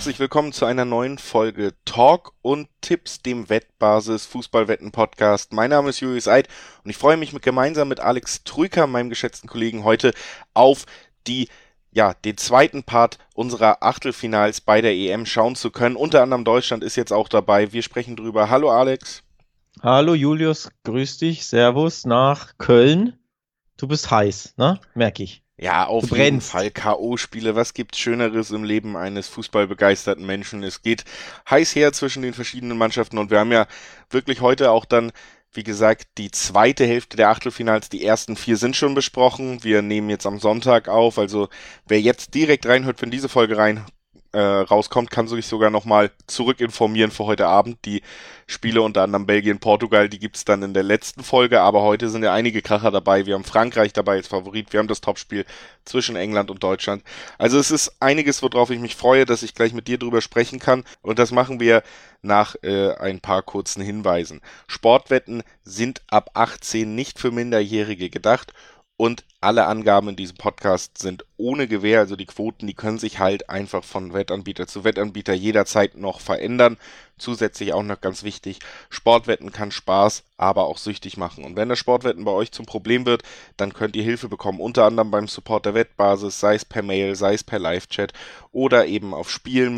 herzlich willkommen zu einer neuen Folge Talk und Tipps, dem Wettbasis Fußballwetten Podcast. Mein Name ist Julius Eid und ich freue mich gemeinsam mit Alex Trüker, meinem geschätzten Kollegen, heute auf den zweiten Part unserer Achtelfinals bei der EM schauen zu können. Unter anderem Deutschland ist jetzt auch dabei. Wir sprechen drüber. Hallo Alex. Hallo Julius, grüß dich, Servus nach Köln. Du bist heiß, ne? Merk ich. Ja, Du auf jeden Fall brennst. K.O.-Spiele. Was gibt's Schöneres im Leben eines fußballbegeisterten Menschen? Es geht heiß her zwischen den verschiedenen Mannschaften und wir haben ja wirklich heute auch dann, wie gesagt, die zweite Hälfte der Achtelfinals. Die ersten 4 sind schon besprochen. Wir nehmen jetzt am Sonntag auf. Also wer jetzt direkt reinhört, wenn diese Folge rauskommt, kann sich sogar nochmal zurück informieren für heute Abend. Die Spiele unter anderem Belgien, Portugal, die gibt's dann in der letzten Folge, aber heute sind ja einige Kracher dabei. Wir haben Frankreich dabei als Favorit, wir haben das Topspiel zwischen England und Deutschland. Also es ist einiges, worauf ich mich freue, dass ich gleich mit dir drüber sprechen kann und das machen wir nach ein paar kurzen Hinweisen. Sportwetten sind ab 18 nicht für Minderjährige gedacht. Und alle Angaben in diesem Podcast sind ohne Gewähr, also die Quoten, die können sich halt einfach von Wettanbieter zu Wettanbieter jederzeit noch verändern. Zusätzlich auch noch ganz wichtig, Sportwetten kann Spaß, aber auch süchtig machen. Und wenn das Sportwetten bei euch zum Problem wird, dann könnt ihr Hilfe bekommen, unter anderem beim Support der Wettbasis, sei es per Mail, sei es per Live-Chat oder eben auf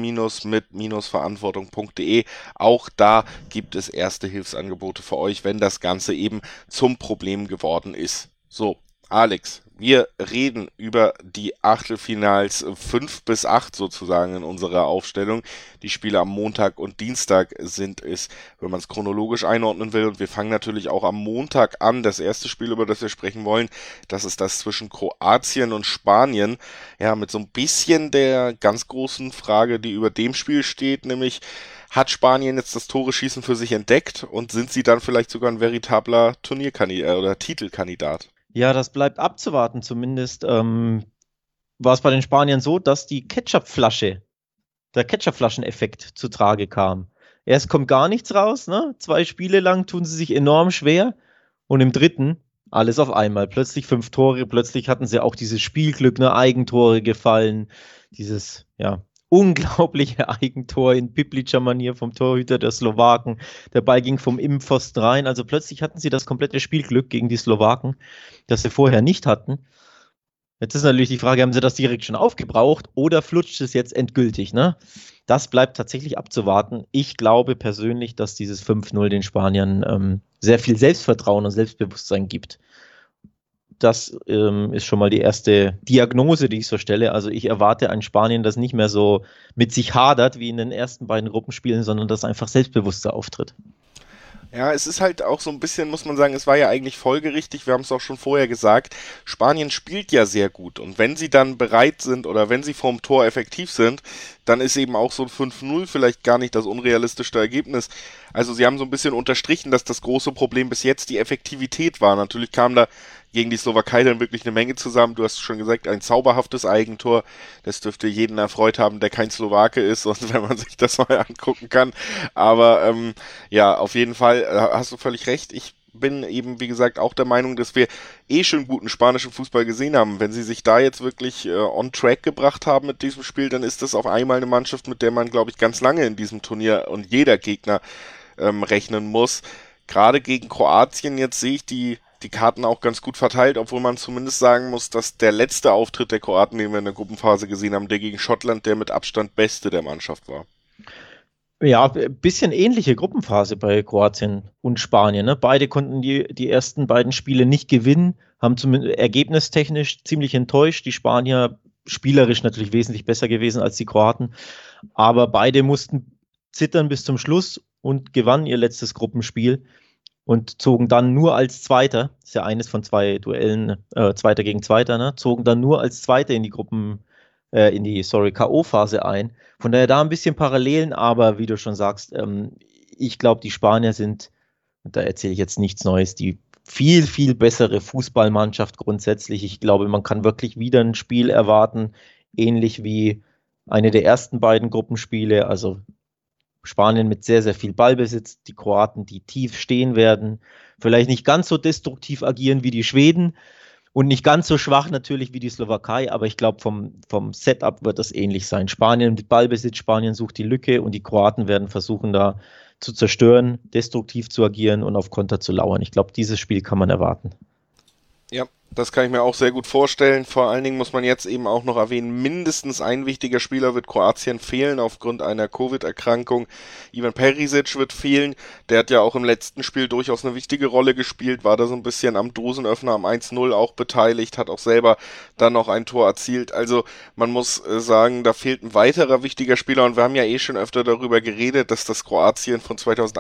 spielen-mit-verantwortung.de. Auch da gibt es erste Hilfsangebote für euch, wenn das Ganze eben zum Problem geworden ist. So, Alex, wir reden über die Achtelfinals 5 bis 8 sozusagen in unserer Aufstellung. Die Spiele am Montag und Dienstag sind es, wenn man es chronologisch einordnen will. Und wir fangen natürlich auch am Montag an. Das erste Spiel, über das wir sprechen wollen, das ist das zwischen Kroatien und Spanien. Ja, mit so ein bisschen der ganz großen Frage, die über dem Spiel steht, nämlich hat Spanien jetzt das Tore-Schießen für sich entdeckt und sind sie dann vielleicht sogar ein veritabler Turnierkandidat oder Titelkandidat? Ja, das bleibt abzuwarten. Zumindest war es bei den Spaniern so, dass der Ketchupflaschen-Effekt zu Trage kam. Erst kommt gar nichts raus, ne? 2 Spiele lang tun sie sich enorm schwer und im dritten alles auf einmal. Plötzlich 5 Tore, plötzlich hatten sie auch dieses Spielglück, ne? Eigentore gefallen, dieses, ja, unglaubliche Eigentor in Piplicer Manier vom Torhüter der Slowaken. Der Ball ging vom Innenpfosten rein. Also plötzlich hatten sie das komplette Spielglück gegen die Slowaken, das sie vorher nicht hatten. Jetzt ist natürlich die Frage, haben sie das direkt schon aufgebraucht oder flutscht es jetzt endgültig, ne? Das bleibt tatsächlich abzuwarten. Ich glaube persönlich, dass dieses 5-0 den Spaniern sehr viel Selbstvertrauen und Selbstbewusstsein gibt. Das ist schon mal die erste Diagnose, die ich so stelle. Also ich erwarte ein Spanien, das nicht mehr so mit sich hadert wie in den ersten beiden Gruppenspielen, sondern das einfach selbstbewusster auftritt. Ja, es ist halt auch so ein bisschen, muss man sagen, es war ja eigentlich folgerichtig, wir haben es auch schon vorher gesagt, Spanien spielt ja sehr gut und wenn sie dann bereit sind oder wenn sie vorm Tor effektiv sind, dann ist eben auch so ein 5-0 vielleicht gar nicht das unrealistischste Ergebnis. Also sie haben so ein bisschen unterstrichen, dass das große Problem bis jetzt die Effektivität war. Natürlich kam da gegen die Slowakei dann wirklich eine Menge zusammen. Du hast schon gesagt, ein zauberhaftes Eigentor. Das dürfte jeden erfreut haben, der kein Slowake ist und wenn man sich das mal angucken kann. Aber ja, auf jeden Fall hast du völlig recht. Ich bin eben, wie gesagt, auch der Meinung, dass wir schon guten spanischen Fußball gesehen haben. Wenn sie sich da jetzt wirklich on track gebracht haben mit diesem Spiel, dann ist das auf einmal eine Mannschaft, mit der man, glaube ich, ganz lange in diesem Turnier und jeder Gegner rechnen muss. Gerade gegen Kroatien jetzt sehe ich die Karten auch ganz gut verteilt, obwohl man zumindest sagen muss, dass der letzte Auftritt der Kroaten, den wir in der Gruppenphase gesehen haben, der gegen Schottland der mit Abstand beste der Mannschaft war. Ja, ein bisschen ähnliche Gruppenphase bei Kroatien und Spanien. Ne? Beide konnten die ersten beiden Spiele nicht gewinnen, haben zumindest ergebnistechnisch ziemlich enttäuscht. Die Spanier spielerisch natürlich wesentlich besser gewesen als die Kroaten, aber beide mussten zittern bis zum Schluss und gewannen ihr letztes Gruppenspiel und zogen dann nur als Zweiter, ist ja eines von 2 Duellen, Zweiter gegen Zweiter, ne? Zogen dann nur als Zweiter in die K.O.-Phase ein. Von daher da ein bisschen Parallelen, aber wie du schon sagst, ich glaube, die Spanier sind, und da erzähle ich jetzt nichts Neues, die viel, viel bessere Fußballmannschaft grundsätzlich. Ich glaube, man kann wirklich wieder ein Spiel erwarten, ähnlich wie eine der ersten beiden Gruppenspiele, also Spanien mit sehr, sehr viel Ballbesitz, die Kroaten, die tief stehen werden, vielleicht nicht ganz so destruktiv agieren wie die Schweden Und nicht ganz so schwach natürlich wie die Slowakei, aber ich glaube, vom Setup wird das ähnlich sein. Spanien mit Ballbesitz, Spanien sucht die Lücke und die Kroaten werden versuchen, da zu zerstören, destruktiv zu agieren und auf Konter zu lauern. Ich glaube, dieses Spiel kann man erwarten. Ja, das kann ich mir auch sehr gut vorstellen. Vor allen Dingen muss man jetzt eben auch noch erwähnen, mindestens ein wichtiger Spieler wird Kroatien fehlen aufgrund einer Covid-Erkrankung. Ivan Perisic wird fehlen. Der hat ja auch im letzten Spiel durchaus eine wichtige Rolle gespielt, war da so ein bisschen am Dosenöffner am 1:0 auch beteiligt, hat auch selber dann noch ein Tor erzielt. Also man muss sagen, da fehlt ein weiterer wichtiger Spieler und wir haben ja eh schon öfter darüber geredet, dass das Kroatien von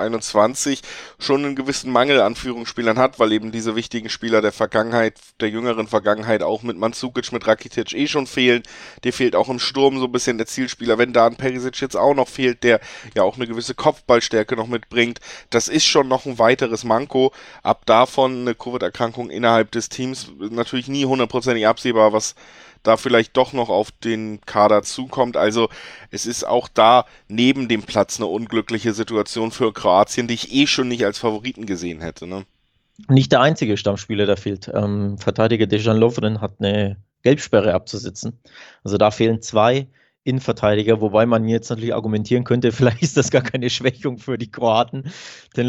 2021 schon einen gewissen Mangel an Führungsspielern hat, weil eben diese wichtigen Spieler der Vergangenheit, der jüngeren Vergangenheit auch mit Mandzukic, mit Rakitic eh schon fehlen. Der fehlt auch im Sturm so ein bisschen der Zielspieler. Wenn da ein Perisic jetzt auch noch fehlt, der ja auch eine gewisse Kopfballstärke noch mitbringt, das ist schon noch ein weiteres Manko. Ab davon eine Covid-Erkrankung innerhalb des Teams natürlich nie hundertprozentig absehbar, was da vielleicht doch noch auf den Kader zukommt. Also es ist auch da neben dem Platz eine unglückliche Situation für Kroatien, die ich eh schon nicht als Favoriten gesehen hätte. Ne? Nicht der einzige Stammspieler, der fehlt. Verteidiger Dejan Lovren hat eine Gelbsperre abzusitzen. Also da fehlen 2 Innenverteidiger, wobei man jetzt natürlich argumentieren könnte, vielleicht ist das gar keine Schwächung für die Kroaten. Denn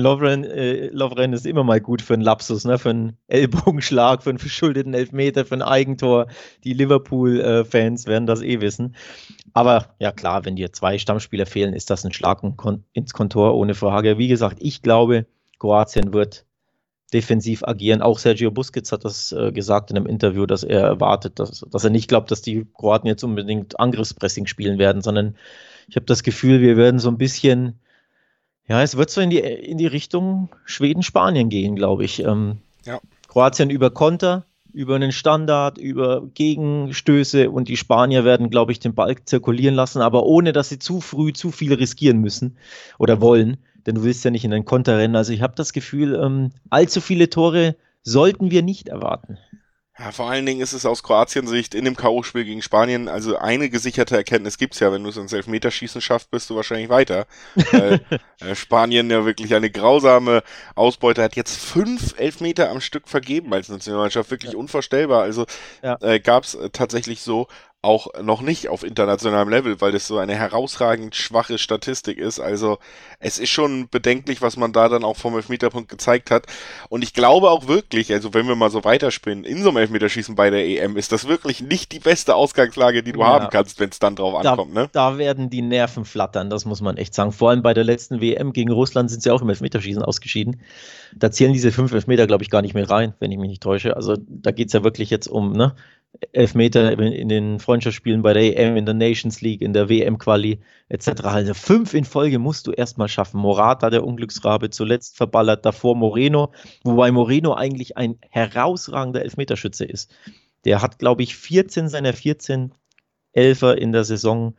Lovren ist immer mal gut für einen Lapsus, ne? Für einen Ellbogenschlag, für einen verschuldeten Elfmeter, für ein Eigentor. Die Liverpool-Fans werden das eh wissen. Aber ja klar, wenn dir 2 Stammspieler fehlen, ist das ein Schlag ins Kontor, ohne Frage. Wie gesagt, ich glaube, Kroatien wird defensiv agieren. Auch Sergio Busquets hat das gesagt in einem Interview, dass er erwartet, dass er nicht glaubt, dass die Kroaten jetzt unbedingt Angriffspressing spielen werden, sondern ich habe das Gefühl, wir werden so ein bisschen, ja, es wird so in die Richtung Schweden-Spanien gehen, glaube ich. Ja. Kroatien über Konter, über einen Standard, über Gegenstöße und die Spanier werden, glaube ich, den Ball zirkulieren lassen, aber ohne, dass sie zu früh zu viel riskieren müssen oder wollen, denn du willst ja nicht in den Konter rennen. Also ich habe das Gefühl, allzu viele Tore sollten wir nicht erwarten. Ja, vor allen Dingen ist es aus Kroatien-Sicht in dem K.O.-Spiel gegen Spanien, also eine gesicherte Erkenntnis gibt's ja, wenn du es ins Elfmeterschießen schaffst, bist du wahrscheinlich weiter. Weil Spanien ja wirklich eine grausame Ausbeute hat, jetzt 5 Elfmeter am Stück vergeben als Nationalmannschaft, wirklich unvorstellbar. Also Ja. gab's tatsächlich so auch noch nicht auf internationalem Level, weil das so eine herausragend schwache Statistik ist. Also es ist schon bedenklich, was man da dann auch vom Elfmeterpunkt gezeigt hat. Und ich glaube auch wirklich, also wenn wir mal so weiterspinnen, in so einem Elfmeterschießen bei der EM ist das wirklich nicht die beste Ausgangslage, die du haben kannst, wenn es dann drauf ankommt. Ne? Da werden die Nerven flattern, das muss man echt sagen. Vor allem bei der letzten WM gegen Russland sind sie auch im Elfmeterschießen ausgeschieden. Da zählen diese 5 Elfmeter, glaube ich, gar nicht mehr rein, wenn ich mich nicht täusche. Also da geht es ja wirklich jetzt um Elfmeter in den Freundschaftsspielen bei der EM, in der Nations League, in der WM-Quali etc. Also 5 in Folge musst du erstmal schaffen. Morata, der Unglücksrabe, zuletzt verballert, davor Moreno, wobei Moreno eigentlich ein herausragender Elfmeterschütze ist. Der hat, glaube ich, 14 seiner 14 Elfer in der Saison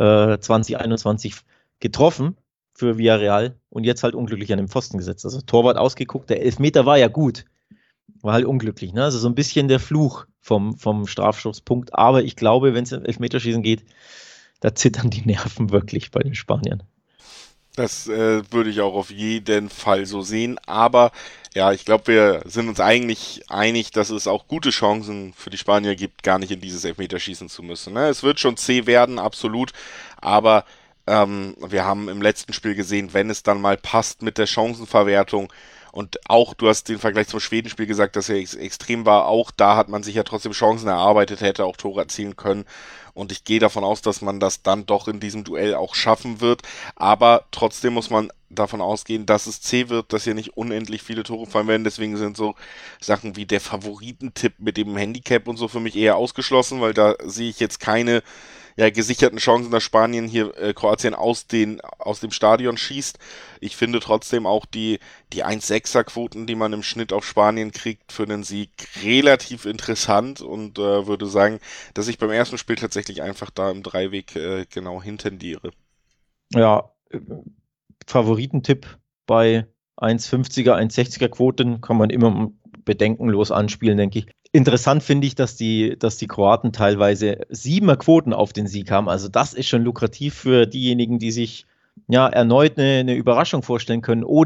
2021 getroffen für Villarreal und jetzt halt unglücklich an den Pfosten gesetzt. Also Torwart ausgeguckt, der Elfmeter war ja gut, war halt unglücklich. Ne? Also so ein bisschen der Fluch vom Strafschusspunkt. Aber ich glaube, wenn es um Elfmeterschießen geht, da zittern die Nerven wirklich bei den Spaniern. Das würde ich auch auf jeden Fall so sehen. Aber ja, ich glaube, wir sind uns eigentlich einig, dass es auch gute Chancen für die Spanier gibt, gar nicht in dieses Elfmeterschießen zu müssen. Ne? Es wird schon zäh werden, absolut. Aber wir haben im letzten Spiel gesehen, wenn es dann mal passt mit der Chancenverwertung, und auch, du hast den Vergleich zum Schwedenspiel gesagt, dass er extrem war. Auch da hat man sich ja trotzdem Chancen erarbeitet, hätte auch Tore erzielen können. Und ich gehe davon aus, dass man das dann doch in diesem Duell auch schaffen wird. Aber trotzdem muss man davon ausgehen, dass es zäh wird, dass hier nicht unendlich viele Tore fallen werden. Deswegen sind so Sachen wie der Favoritentipp mit dem Handicap und so für mich eher ausgeschlossen, weil da sehe ich jetzt keine gesicherten Chancen, dass Spanien hier Kroatien aus dem Stadion schießt. Ich finde trotzdem auch die 1,6er Quoten, die man im Schnitt auf Spanien kriegt, für den Sieg relativ interessant und würde sagen, dass ich beim ersten Spiel tatsächlich einfach da im Dreiweg genau hintendiere. Ja, Favoritentipp bei 1,50er, 1,60er Quoten kann man immer bedenkenlos anspielen, denke ich. Interessant finde ich, dass die Kroaten teilweise 7er Quoten auf den Sieg haben. Also das ist schon lukrativ für diejenigen, die sich erneut eine Überraschung vorstellen können oder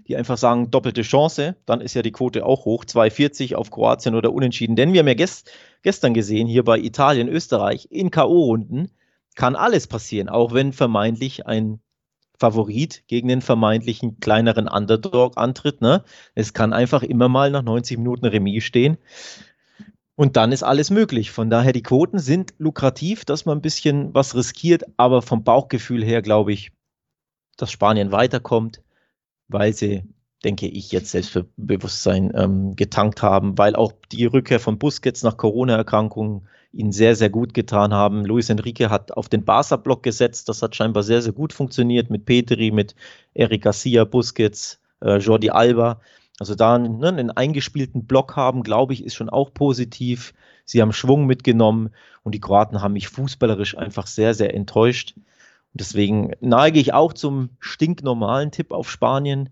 die einfach sagen, doppelte Chance, dann ist ja die Quote auch hoch, 2,40 auf Kroatien oder Unentschieden. Denn wir haben ja gestern gesehen, hier bei Italien, Österreich, in K.O.-Runden kann alles passieren, auch wenn vermeintlich ein Favorit gegen den vermeintlichen kleineren Underdog antritt. Ne? Es kann einfach immer mal nach 90 Minuten Remis stehen. Und dann ist alles möglich. Von daher, die Quoten sind lukrativ, dass man ein bisschen was riskiert, aber vom Bauchgefühl her glaube ich, dass Spanien weiterkommt, weil sie, denke ich, jetzt Selbstbewusstsein getankt haben, weil auch die Rückkehr von Busquets nach Corona-Erkrankungen ihnen sehr, sehr gut getan haben. Luis Enrique hat auf den Barca-Block gesetzt, das hat scheinbar sehr, sehr gut funktioniert mit Pedri, mit Eric Garcia, Busquets, Jordi Alba. Also da einen eingespielten Block haben, glaube ich, ist schon auch positiv. Sie haben Schwung mitgenommen und die Kroaten haben mich fußballerisch einfach sehr, sehr enttäuscht. Und deswegen neige ich auch zum stinknormalen Tipp auf Spanien.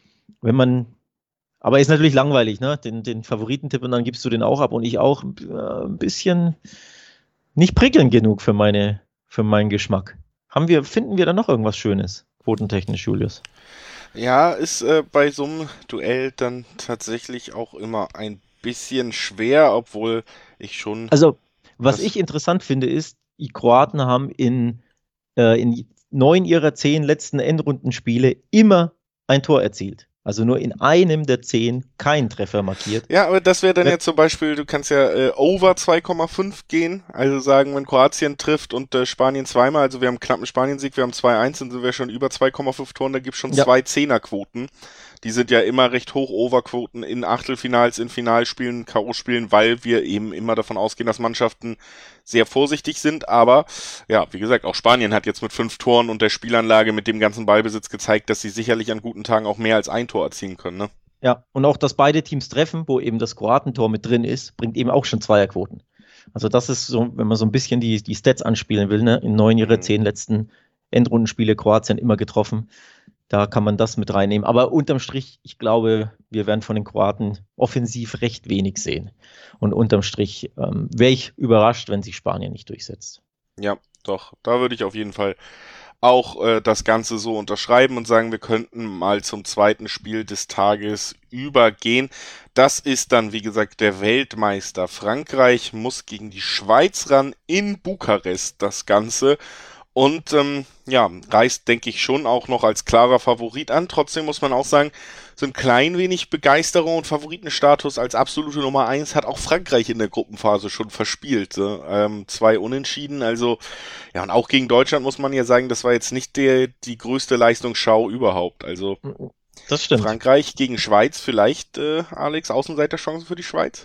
Aber ist natürlich langweilig, ne? Den Favoritentipp und dann gibst du den auch ab und ich auch ein bisschen nicht prickelnd genug für meinen Geschmack. Finden wir da noch irgendwas Schönes, quotentechnisch, Julius? Ja, ist bei so einem Duell dann tatsächlich auch immer ein bisschen schwer, obwohl ich schon Also, was das. ich interessant finde, ist, die Kroaten haben in 9 ihrer 10 letzten Endrundenspiele immer ein Tor erzielt. Also nur in einem der 10 keinen Treffer markiert. Ja, aber das wäre dann Ja, ja zum Beispiel, du kannst ja over 2,5 gehen, also sagen, wenn Kroatien trifft und Spanien zweimal, also wir haben einen knappen Spaniensieg, wir haben 2-1, dann sind wir schon über 2,5 Toren, da gibt es schon ja, zwei Zehnerquoten. Die sind ja immer recht hoch, Overquoten in Achtelfinals, in Finalspielen, K.O.-Spielen, weil wir eben immer davon ausgehen, dass Mannschaften sehr vorsichtig sind. Aber ja, wie gesagt, auch Spanien hat jetzt mit 5 Toren und der Spielanlage mit dem ganzen Ballbesitz gezeigt, dass sie sicherlich an guten Tagen auch mehr als ein Tor erzielen können. Ne? ja. Und auch, dass beide Teams treffen, wo eben das Kroatentor mit drin ist, bringt eben auch schon Zweierquoten. Also das ist so, wenn man so ein bisschen die Stats anspielen will, ne? In 9 ihrer Mhm. 10 letzten Endrundenspiele Kroatien immer getroffen. Da kann man das mit reinnehmen. Aber unterm Strich, ich glaube, wir werden von den Kroaten offensiv recht wenig sehen. Und unterm Strich wäre ich überrascht, wenn sich Spanien nicht durchsetzt. Ja, doch, da würde ich auf jeden Fall auch das Ganze so unterschreiben und sagen, wir könnten mal zum zweiten Spiel des Tages übergehen. Das ist dann, wie gesagt, der Weltmeister Frankreich muss gegen die Schweiz ran in Bukarest das Ganze. Und ja, reist, denke ich, schon auch noch als klarer Favorit an. Trotzdem muss man auch sagen, so ein klein wenig Begeisterung und Favoritenstatus als absolute Nummer eins hat auch Frankreich in der Gruppenphase schon verspielt. So. 2 Unentschieden, also ja, und auch gegen Deutschland muss man ja sagen, das war jetzt nicht die größte Leistungsschau überhaupt. Also Das stimmt. Frankreich gegen Schweiz, vielleicht, Alex, Außenseiterchancen für die Schweiz?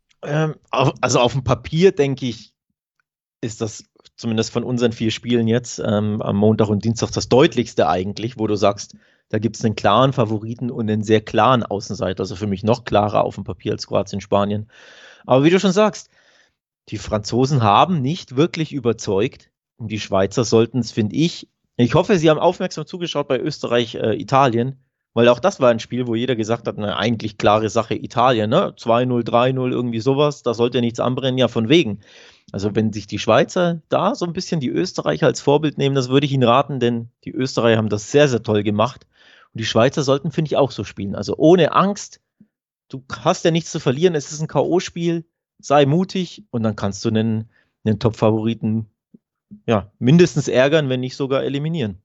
Also auf dem Papier, denke ich, ist das zumindest von unseren 4 Spielen jetzt am Montag und Dienstag das deutlichste eigentlich, wo du sagst, da gibt es einen klaren Favoriten und einen sehr klaren Außenseiter. Also für mich noch klarer auf dem Papier als Kroatien, Spanien. Aber wie du schon sagst, die Franzosen haben nicht wirklich überzeugt und die Schweizer sollten es, finde ich hoffe, sie haben aufmerksam zugeschaut bei Österreich, Italien, weil auch das war ein Spiel, wo jeder gesagt hat, na, eigentlich klare Sache Italien, ne? 2-0, 3-0, irgendwie sowas, da sollte nichts anbrennen, ja, von wegen. Also wenn sich die Schweizer da so ein bisschen die Österreicher als Vorbild nehmen, das würde ich ihnen raten, denn die Österreicher haben das sehr, sehr toll gemacht. Und die Schweizer sollten, finde ich, auch so spielen. Also ohne Angst, du hast ja nichts zu verlieren, es ist ein K.O.-Spiel, sei mutig und dann kannst du einen Top-Favoriten ja, mindestens ärgern, wenn nicht sogar eliminieren.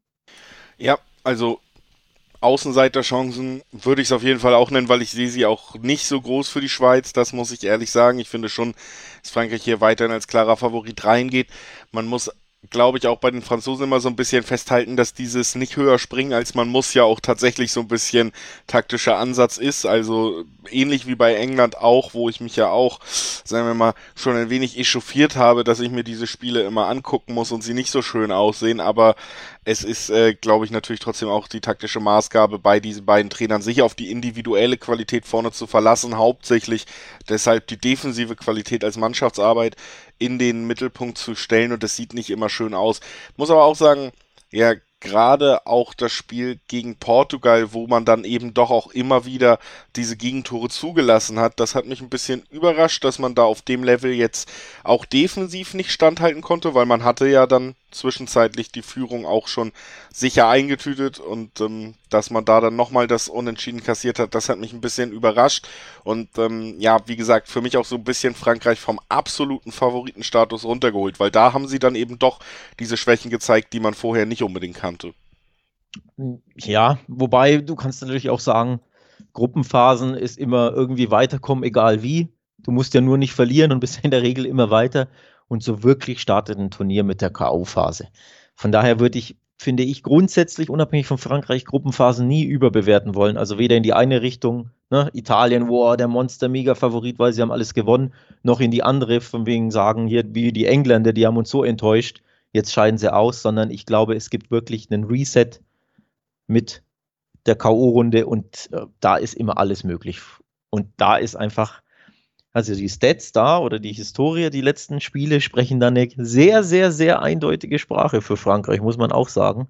Ja, also Außenseiterchancen würde ich es auf jeden Fall auch nennen, weil ich sehe sie auch nicht so groß für die Schweiz. Das muss ich ehrlich sagen. Ich finde schon, dass Frankreich hier weiterhin als klarer Favorit reingeht. Man muss, glaube ich, auch bei den Franzosen immer so ein bisschen festhalten, dass dieses nicht höher springen als man muss ja auch tatsächlich so ein bisschen taktischer Ansatz ist. Also ähnlich wie bei England auch, wo ich mich ja auch, sagen wir mal, schon ein wenig echauffiert habe, dass ich mir diese Spiele immer angucken muss und sie nicht so schön aussehen. Aber es ist, glaube ich, natürlich trotzdem auch die taktische Maßgabe bei diesen beiden Trainern, sich auf die individuelle Qualität vorne zu verlassen, hauptsächlich deshalb die defensive Qualität als Mannschaftsarbeit in den Mittelpunkt zu stellen und das sieht nicht immer schön aus. Muss aber auch sagen, ja, gerade auch das Spiel gegen Portugal, wo man dann eben doch auch immer wieder diese Gegentore zugelassen hat, das hat mich ein bisschen überrascht, dass man da auf dem Level jetzt auch defensiv nicht standhalten konnte, weil man hatte ja dann zwischenzeitlich die Führung auch schon sicher eingetütet und dass man da dann nochmal das Unentschieden kassiert hat, das hat mich ein bisschen überrascht und ja, wie gesagt, für mich auch so ein bisschen Frankreich vom absoluten Favoritenstatus runtergeholt, weil da haben sie dann eben doch diese Schwächen gezeigt, die man vorher nicht unbedingt kannte. Ja, wobei du kannst natürlich auch sagen, Gruppenphasen ist immer irgendwie weiterkommen, egal wie. Du musst ja nur nicht verlieren und bist in der Regel immer weiter. Und so wirklich startet ein Turnier mit der K.O.-Phase. Von daher finde ich grundsätzlich, unabhängig von Frankreich, Gruppenphasen nie überbewerten wollen. Also weder in die eine Richtung, ne, Italien, wow, der Monster-Mega-Favorit, weil sie haben alles gewonnen, noch in die andere, von wegen sagen, hier wie die Engländer, die haben uns so enttäuscht, jetzt scheiden sie aus, sondern ich glaube, es gibt wirklich einen Reset mit der K.O.-Runde und da ist immer alles möglich. Und da ist einfach, also die Stats da oder die Historie, die letzten Spiele sprechen da eine sehr, sehr, sehr eindeutige Sprache für Frankreich, muss man auch sagen.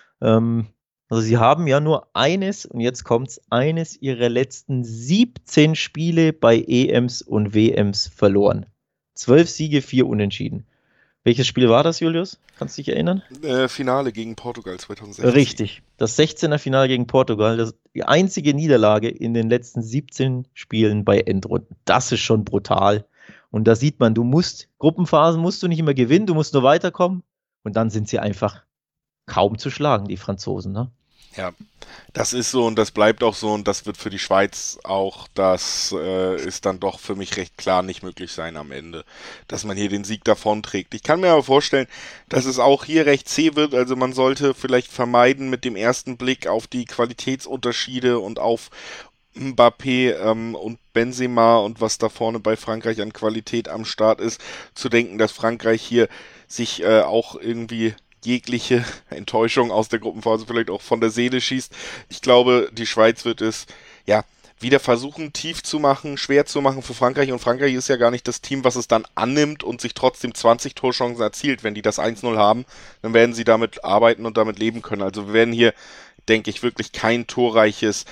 Also sie haben ja nur und jetzt kommt's, eines ihrer letzten 17 Spiele bei EMs und WMs verloren. 12 Siege, 4 Unentschieden. Welches Spiel war das, Julius? Kannst du dich erinnern? Finale gegen Portugal 2016. Richtig. Das 16er Finale gegen Portugal, die einzige Niederlage in den letzten 17 Spielen bei Endrunden. Das ist schon brutal. Und da sieht man, Gruppenphasen musst du nicht immer gewinnen, du musst nur weiterkommen. Und dann sind sie einfach kaum zu schlagen, die Franzosen, ne? Ja, das ist so und das bleibt auch so und das wird für die Schweiz auch, das ist dann doch für mich recht klar nicht möglich sein am Ende, dass man hier den Sieg davonträgt. Ich kann mir aber vorstellen, dass es auch hier recht zäh wird, also man sollte vielleicht vermeiden mit dem ersten Blick auf die Qualitätsunterschiede und auf Mbappé und Benzema und was da vorne bei Frankreich an Qualität am Start ist, zu denken, dass Frankreich hier sich auch irgendwie jegliche Enttäuschung aus der Gruppenphase vielleicht auch von der Seele schießt. Ich glaube, die Schweiz wird es ja wieder versuchen, tief zu machen, schwer zu machen für Frankreich. Und Frankreich ist ja gar nicht das Team, was es dann annimmt und sich trotzdem 20 Torchancen erzielt. Wenn die das 1-0 haben, dann werden sie damit arbeiten und damit leben können. Also wir werden hier, denke ich, wirklich kein torreiches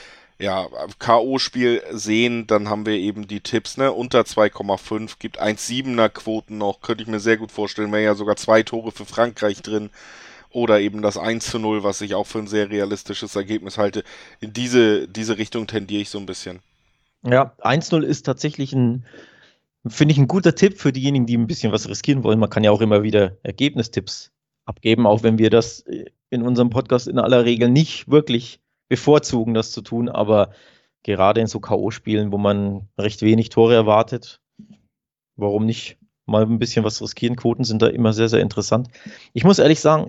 K.O.-Spiel sehen, dann haben wir eben die Tipps, ne, unter 2,5, gibt 1,7er Quoten noch, könnte ich mir sehr gut vorstellen, wäre ja sogar 2 Tore für Frankreich drin, oder eben das 1:0, was ich auch für ein sehr realistisches Ergebnis halte. In diese Richtung tendiere ich so ein bisschen. Ja, 1-0 ist tatsächlich finde ich, ein guter Tipp für diejenigen, die ein bisschen was riskieren wollen. Man kann ja auch immer wieder Ergebnistipps abgeben, auch wenn wir das in unserem Podcast in aller Regel nicht wirklich bevorzugen, das zu tun, aber gerade in so K.O.-Spielen, wo man recht wenig Tore erwartet, warum nicht mal ein bisschen was riskieren? Quoten sind da immer sehr, sehr interessant. Ich muss ehrlich sagen,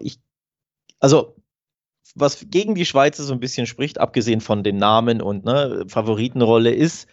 also was gegen die Schweizer so ein bisschen spricht, abgesehen von den Namen und Favoritenrolle, ist,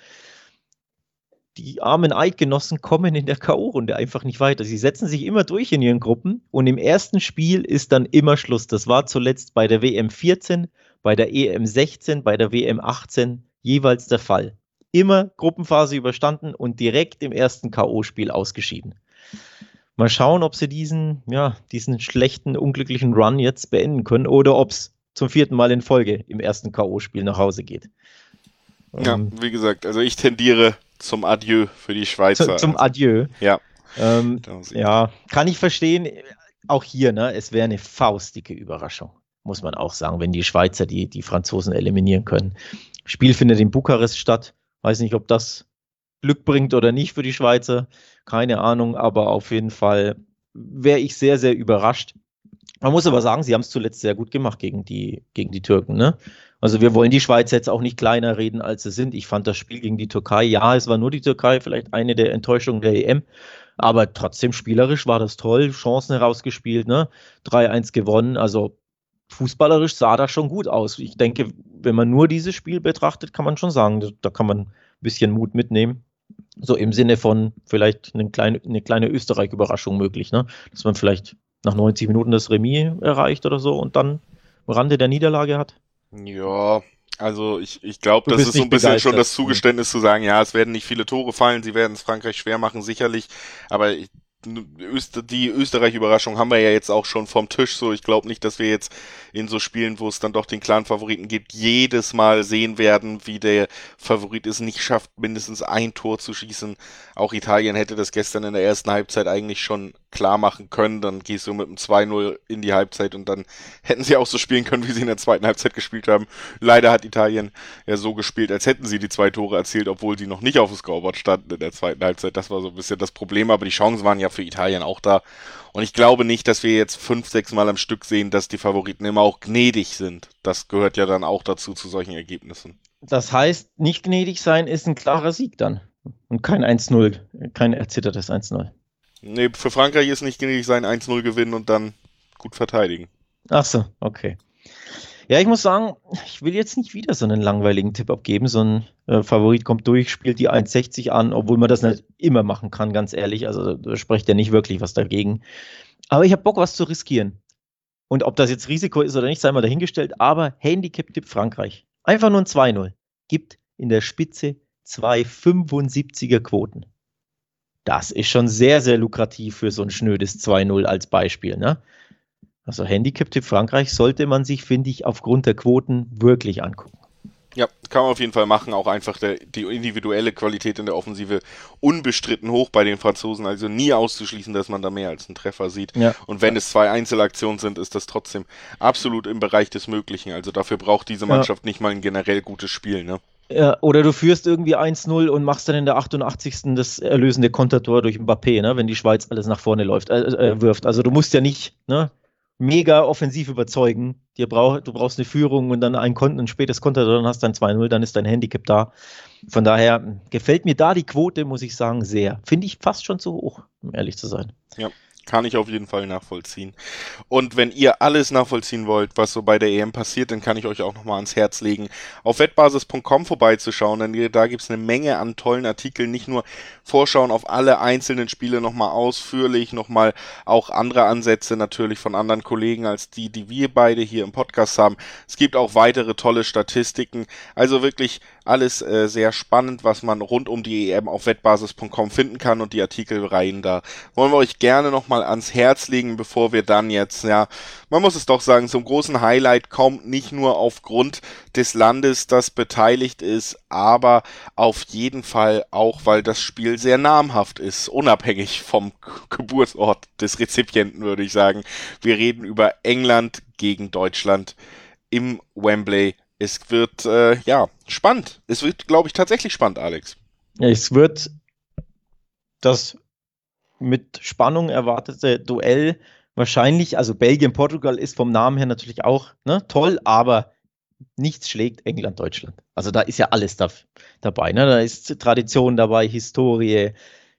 die armen Eidgenossen kommen in der K.O.-Runde einfach nicht weiter. Sie setzen sich immer durch in ihren Gruppen und im ersten Spiel ist dann immer Schluss. Das war zuletzt bei der WM 14, bei der EM 16, bei der WM 18 jeweils der Fall. Immer Gruppenphase überstanden und direkt im ersten K.O.-Spiel ausgeschieden. Mal schauen, ob sie diesen schlechten, unglücklichen Run jetzt beenden können oder ob es zum 4. Mal in Folge im ersten K.O.-Spiel nach Hause geht. Ja, wie gesagt, also ich tendiere zum Adieu für die Schweizer. Zum Adieu. Ja. Ja, kann ich verstehen. Auch hier, ne, es wäre eine faustdicke Überraschung, muss man auch sagen, wenn die Schweizer die Franzosen eliminieren können. Spiel findet in Bukarest statt. Weiß nicht, ob das Glück bringt oder nicht für die Schweizer. Keine Ahnung, aber auf jeden Fall wäre ich sehr, sehr überrascht. Man muss aber sagen, sie haben es zuletzt sehr gut gemacht gegen die Türken, ne? Also wir wollen die Schweiz jetzt auch nicht kleiner reden, als sie sind. Ich fand das Spiel gegen die Türkei, ja, es war nur die Türkei, vielleicht eine der Enttäuschungen der EM, aber trotzdem spielerisch war das toll, Chancen herausgespielt, ne? 3-1 gewonnen, also fußballerisch sah das schon gut aus. Ich denke, wenn man nur dieses Spiel betrachtet, kann man schon sagen, da kann man ein bisschen Mut mitnehmen. So im Sinne von vielleicht eine kleine Österreich-Überraschung möglich, ne? Dass man vielleicht nach 90 Minuten das Remis erreicht oder so und dann am Rande der Niederlage hat. Ja, also ich glaube, das ist so ein bisschen schon das Zugeständnis zu sagen, ja, es werden nicht viele Tore fallen, sie werden es Frankreich schwer machen, sicherlich, aber die Österreich-Überraschung haben wir ja jetzt auch schon vom Tisch. So, ich glaube nicht, dass wir jetzt in so Spielen, wo es dann doch den klaren Favoriten gibt, jedes Mal sehen werden, wie der Favorit es nicht schafft, mindestens ein Tor zu schießen. Auch Italien hätte das gestern in der ersten Halbzeit eigentlich schon klar machen können. Dann gehst du mit einem 2-0 in die Halbzeit und dann hätten sie auch so spielen können, wie sie in der zweiten Halbzeit gespielt haben. Leider hat Italien ja so gespielt, als hätten sie die 2 Tore erzielt, obwohl sie noch nicht auf dem Scoreboard standen in der zweiten Halbzeit. Das war so ein bisschen das Problem, aber die Chancen waren ja für Italien auch da. Und ich glaube nicht, dass wir jetzt 5, 6 Mal am Stück sehen, dass die Favoriten immer auch gnädig sind. Das gehört ja dann auch dazu, zu solchen Ergebnissen. Das heißt, nicht gnädig sein ist ein klarer Sieg dann. Und kein 1-0, kein erzittertes 1-0. Nee, für Frankreich ist nicht gnädig sein, 1-0 gewinnen und dann gut verteidigen. Ach so, okay. Ja, ich muss sagen, ich will jetzt nicht wieder so einen langweiligen Tipp abgeben. So ein Favorit kommt durch, spielt die 1,60 an, obwohl man das nicht immer machen kann, ganz ehrlich. Also da spricht ja nicht wirklich was dagegen. Aber ich habe Bock, was zu riskieren. Und ob das jetzt Risiko ist oder nicht, sei mal dahingestellt. Aber Handicap-Tipp Frankreich. Einfach nur ein 2-0. Gibt in der Spitze 2,75er Quoten. Das ist schon sehr, sehr lukrativ für so ein schnödes 2-0 als Beispiel, ne? Also Handicap-Tipp Frankreich sollte man sich, finde ich, aufgrund der Quoten wirklich angucken. Ja, kann man auf jeden Fall machen. Auch einfach die individuelle Qualität in der Offensive unbestritten hoch bei den Franzosen. Also nie auszuschließen, dass man da mehr als einen Treffer sieht. Ja. Und wenn es 2 Einzelaktionen sind, ist das trotzdem absolut im Bereich des Möglichen. Also dafür braucht diese Mannschaft nicht mal ein generell gutes Spiel, ne? Ja, oder du führst irgendwie 1-0 und machst dann in der 88. das erlösende Kontertor durch Mbappé, ne, wenn die Schweiz alles nach vorne wirft. Also du musst ja nicht, ne, mega offensiv überzeugen. Du brauchst eine Führung und dann ein spätes Kontertor, dann hast du ein 2-0, dann ist dein Handicap da. Von daher gefällt mir da die Quote, muss ich sagen, sehr. Finde ich fast schon zu hoch, um ehrlich zu sein. Ja, kann ich auf jeden Fall nachvollziehen. Und wenn ihr alles nachvollziehen wollt, was so bei der EM passiert, dann kann ich euch auch nochmal ans Herz legen, auf wettbasis.com vorbeizuschauen, denn da gibt es eine Menge an tollen Artikeln, nicht nur Vorschauen auf alle einzelnen Spiele nochmal ausführlich, nochmal auch andere Ansätze natürlich von anderen Kollegen als die wir beide hier im Podcast haben. Es gibt auch weitere tolle Statistiken, also wirklich alles sehr spannend, was man rund um die EM auf wettbasis.com finden kann und die Artikelreihen da wollen wir euch gerne nochmal ans Herz legen, bevor wir dann jetzt, ja, man muss es doch sagen, zum großen Highlight kommt, nicht nur aufgrund des Landes, das beteiligt ist, aber auf jeden Fall auch, weil das Spiel sehr namhaft ist, unabhängig vom Geburtsort des Rezipienten, würde ich sagen. Wir reden über England gegen Deutschland im Wembley. Es wird, spannend. Es wird, glaube ich, tatsächlich spannend, Alex. Ja, es wird das mit Spannung erwartete Duell wahrscheinlich, also Belgien-Portugal ist vom Namen her natürlich auch, ne, toll, aber nichts schlägt England-Deutschland. Also da ist ja alles dabei, ne? Da ist Tradition dabei, Historie,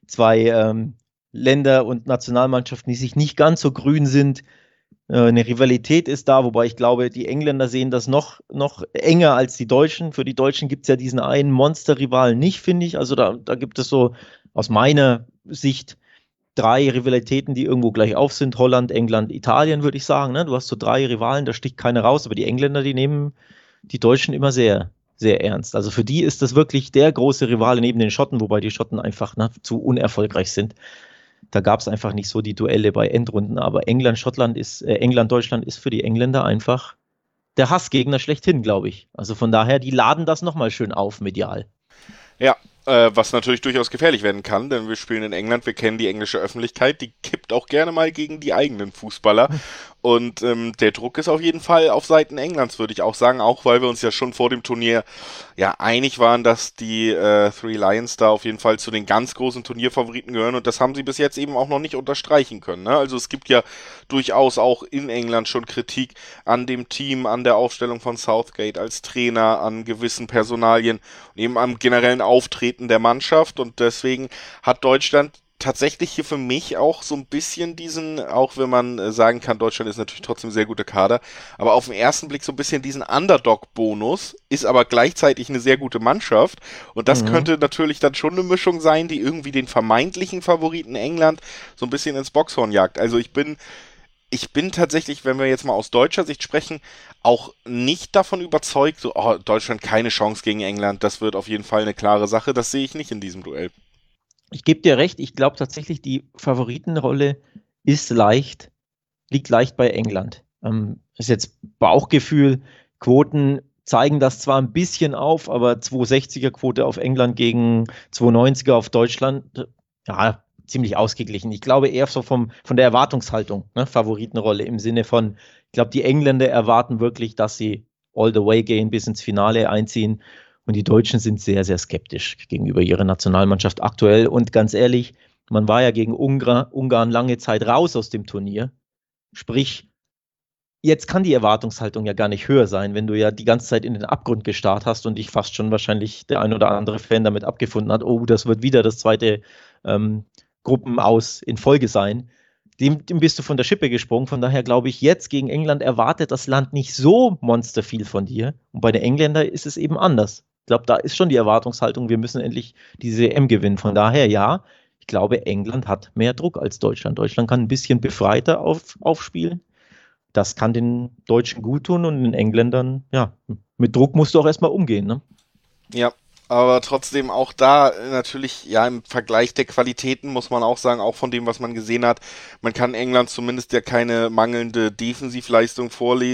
2 Länder und Nationalmannschaften, die sich nicht ganz so grün sind. Eine Rivalität ist da, wobei ich glaube, die Engländer sehen das noch enger als die Deutschen. Für die Deutschen gibt es ja diesen einen Monster-Rivalen nicht, finde ich. Also da gibt es so aus meiner Sicht 3 Rivalitäten, die irgendwo gleich auf sind. Holland, England, Italien, würde ich sagen. Ne? Du hast so 3 Rivalen, da sticht keiner raus. Aber die Engländer, die nehmen die Deutschen immer sehr, sehr ernst. Also für die ist das wirklich der große Rivale neben den Schotten, wobei die Schotten einfach zu unerfolgreich sind. Da gab es einfach nicht so die Duelle bei Endrunden. Aber England-Deutschland ist für die Engländer einfach der Hassgegner schlechthin, glaube ich. Also von daher, die laden das nochmal schön auf medial. Ja, was natürlich durchaus gefährlich werden kann, denn wir spielen in England, wir kennen die englische Öffentlichkeit, die kippt auch gerne mal gegen die eigenen Fußballer. Und der Druck ist auf jeden Fall auf Seiten Englands, würde ich auch sagen, auch weil wir uns ja schon vor dem Turnier ja einig waren, dass die Three Lions da auf jeden Fall zu den ganz großen Turnierfavoriten gehören und das haben sie bis jetzt eben auch noch nicht unterstreichen können. Ne? Also es gibt ja durchaus auch in England schon Kritik an dem Team, an der Aufstellung von Southgate als Trainer, an gewissen Personalien und eben am generellen Auftreten der Mannschaft und deswegen hat Deutschland tatsächlich hier für mich auch so ein bisschen diesen, auch wenn man sagen kann, Deutschland ist natürlich trotzdem ein sehr guter Kader, aber auf den ersten Blick so ein bisschen diesen Underdog-Bonus, ist aber gleichzeitig eine sehr gute Mannschaft und das könnte natürlich dann schon eine Mischung sein, die irgendwie den vermeintlichen Favoriten England so ein bisschen ins Boxhorn jagt. Also ich bin tatsächlich, wenn wir jetzt mal aus deutscher Sicht sprechen, auch nicht davon überzeugt, so, Deutschland keine Chance gegen England, das wird auf jeden Fall eine klare Sache, das sehe ich nicht in diesem Duell. Ich gebe dir recht, ich glaube tatsächlich, die Favoritenrolle liegt leicht bei England. Ist jetzt Bauchgefühl, Quoten zeigen das zwar ein bisschen auf, aber 260er Quote auf England gegen 290er auf Deutschland, ja, ziemlich ausgeglichen. Ich glaube eher so von der Erwartungshaltung, ne, Favoritenrolle im Sinne von, ich glaube, die Engländer erwarten wirklich, dass sie all the way gehen, bis ins Finale einziehen. Und die Deutschen sind sehr, sehr skeptisch gegenüber ihrer Nationalmannschaft aktuell. Und ganz ehrlich, man war ja gegen Ungarn lange Zeit raus aus dem Turnier. Sprich, jetzt kann die Erwartungshaltung ja gar nicht höher sein, wenn du ja die ganze Zeit in den Abgrund gestarrt hast und dich fast schon wahrscheinlich der ein oder andere Fan damit abgefunden hat, oh, das wird wieder das zweite Gruppenaus in Folge sein. Dem bist du von der Schippe gesprungen. Von daher glaube ich, jetzt gegen England erwartet das Land nicht so monsterviel von dir. Und bei den Engländern ist es eben anders. Ich glaube, da ist schon die Erwartungshaltung, wir müssen endlich diese EM gewinnen. Von daher, ja, ich glaube, England hat mehr Druck als Deutschland. Deutschland kann ein bisschen befreiter aufspielen. Das kann den Deutschen gut tun und den Engländern, ja, mit Druck musst du auch erstmal umgehen, ne? Ja, aber trotzdem auch da natürlich, ja, im Vergleich der Qualitäten muss man auch sagen, auch von dem, was man gesehen hat, man kann England zumindest ja keine mangelnde Defensivleistung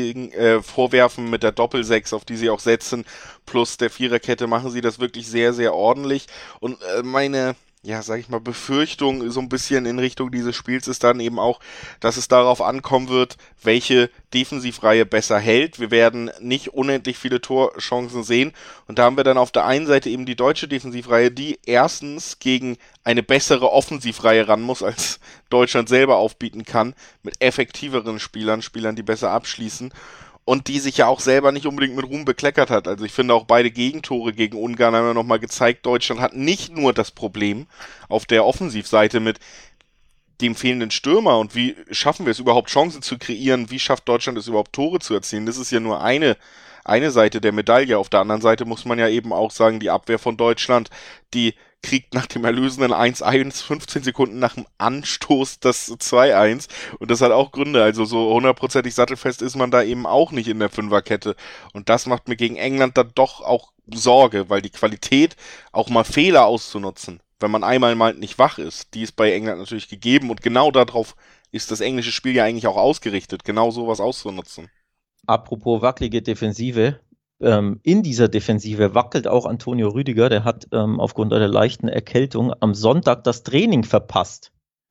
vorwerfen mit der Doppelsechs, auf die sie auch setzen, plus der Viererkette machen sie das wirklich sehr, sehr ordentlich. Und meine, ja, sag ich mal, Befürchtung so ein bisschen in Richtung dieses Spiels ist dann eben auch, dass es darauf ankommen wird, welche Defensivreihe besser hält. Wir werden nicht unendlich viele Torchancen sehen. Und da haben wir dann auf der einen Seite eben die deutsche Defensivreihe, die erstens gegen eine bessere Offensivreihe ran muss, als Deutschland selber aufbieten kann, mit effektiveren Spielern, die besser abschließen. Und die sich ja auch selber nicht unbedingt mit Ruhm bekleckert hat. Also ich finde auch beide Gegentore gegen Ungarn haben ja nochmal gezeigt, Deutschland hat nicht nur das Problem auf der Offensivseite mit dem fehlenden Stürmer und wie schaffen wir es überhaupt Chancen zu kreieren, wie schafft Deutschland es überhaupt Tore zu erzielen. Das ist ja nur eine Seite der Medaille. Auf der anderen Seite muss man ja eben auch sagen, die Abwehr von Deutschland, die kriegt nach dem erlösenden 1-1 15 Sekunden nach dem Anstoß das 2-1 und das hat auch Gründe, also so hundertprozentig sattelfest ist man da eben auch nicht in der Fünferkette und das macht mir gegen England dann doch auch Sorge, weil die Qualität, auch mal Fehler auszunutzen, wenn man einmal mal nicht wach ist, die ist bei England natürlich gegeben und genau darauf ist das englische Spiel ja eigentlich auch ausgerichtet, genau sowas auszunutzen. Apropos wackelige Defensive, in dieser Defensive wackelt auch Antonio Rüdiger, der hat aufgrund einer leichten Erkältung am Sonntag das Training verpasst.